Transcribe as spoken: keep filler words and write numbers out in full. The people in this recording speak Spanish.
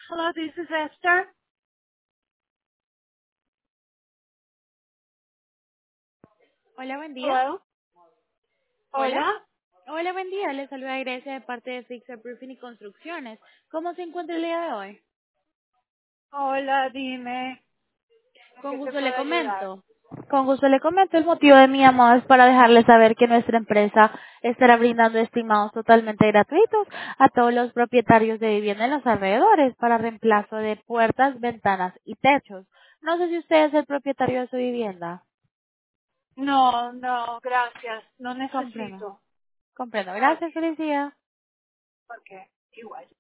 Hello, this is Esther. Hola, buen día. Hello. Hola. Hola. Hola, buen día. Les saluda Grecia de parte de Fixer Proofing y Construcciones. ¿Cómo se encuentra el día de hoy? Hola, dime. ¿En Con qué te gusto puedo le ayudar? comento. Con gusto le comento. El motivo de mi llamada es para dejarle saber que nuestra empresa estará brindando estimados totalmente gratuitos a todos los propietarios de vivienda en los alrededores para reemplazo de puertas, ventanas y techos. No sé si usted es el propietario de su vivienda. No, no, gracias. No Comprendo. necesito. Comprendo. Ok, Gracias, feliz día. ok. Igual.